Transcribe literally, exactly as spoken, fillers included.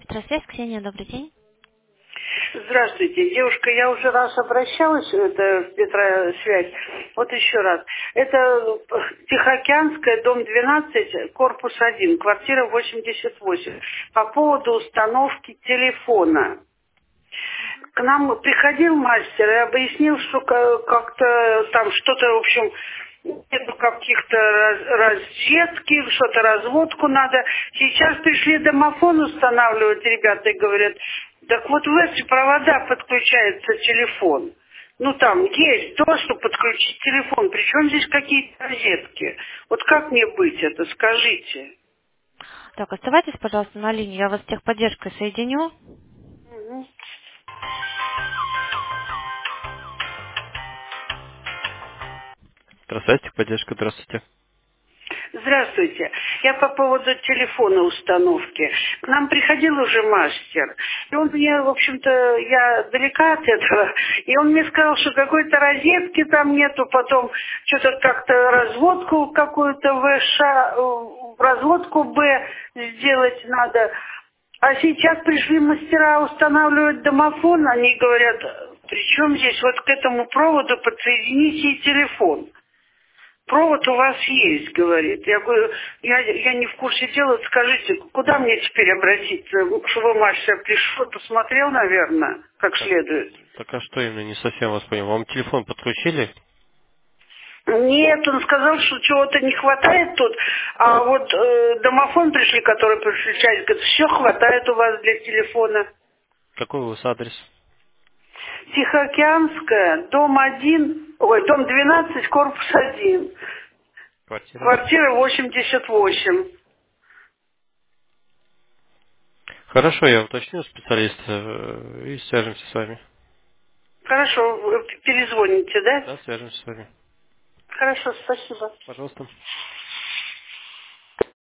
Здравствуйте, Ксения, добрый день. Здравствуйте, девушка, я уже раз обращалась, это в Петросвязь, вот еще раз. Это Тихоокеанская, дом двенадцать, корпус один, квартира восемьдесят восемь, по поводу установки телефона. К нам приходил мастер и объяснил, что ка- как-то там что-то, в общем, нету каких-то раз- розетки, что-то разводку надо. Сейчас пришли домофон устанавливать ребята и говорят, так вот в эти провода подключается телефон. Ну там есть то, что подключить телефон. Причем здесь какие-то розетки. Вот как мне быть это, скажите? Так, оставайтесь, пожалуйста, на линии, я вас с техподдержкой соединю. Мгм. Здравствуйте, поддержка, здравствуйте. Здравствуйте. Я по поводу телефона установки. К нам приходил уже мастер. И он мне, в общем-то, я далека от этого. И он мне сказал, что какой-то розетки там нету. Потом что-то как-то разводку какую-то В Ш, э, разводку Б сделать надо. А сейчас пришли мастера устанавливать домофон. Они говорят, при чем здесь вот к этому проводу подсоедините и телефон. Провод у вас есть, говорит. Я говорю, я, я не в курсе дела, скажите, куда мне теперь обратиться? Чтобы мастер пришел, посмотрел, наверное, как Так, следует. так а что именно, не совсем вас понял. Вам телефон подключили? Нет, он сказал, что чего-то не хватает тут, а вот э, домофон пришли, который подключает, говорит, все хватает у вас для телефона. Какой у вас адрес? Тихоокеанская, дом один, ой, дом двенадцать, корпус один, Квартира. квартира восемьдесят восемь. Хорошо, я уточню специалиста э, и свяжемся с вами. Хорошо, вы перезвоните, да? Да, свяжемся с вами. Хорошо, спасибо. Пожалуйста.